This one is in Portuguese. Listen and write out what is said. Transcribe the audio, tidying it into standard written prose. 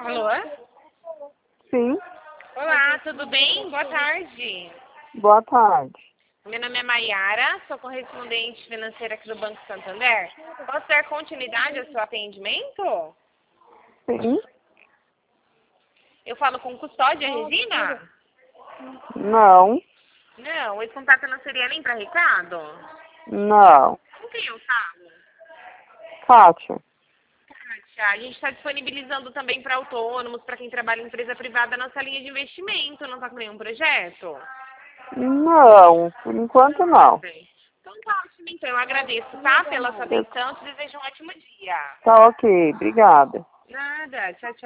Alô? Sim. Olá, tudo bem? Boa tarde. Boa tarde. Meu nome é Maiara, sou correspondente financeira aqui do Banco Santander. Posso dar continuidade ao seu atendimento? Sim. Eu falo com custódia, Regina? Não. Não, esse contato não seria nem para Ricardo? Não. Com quem eu falo? Kátia. Kátia, a gente está disponibilizando também para autônomos, para quem trabalha em empresa privada, a nossa linha de investimento. Não está com nenhum projeto? Não. Por enquanto não. Bem, então tá ótimo, então. Eu agradeço, tá? Pela sua atenção. Te desejo um ótimo dia. Tá ok. Obrigada. Nada. Tchau, tchau.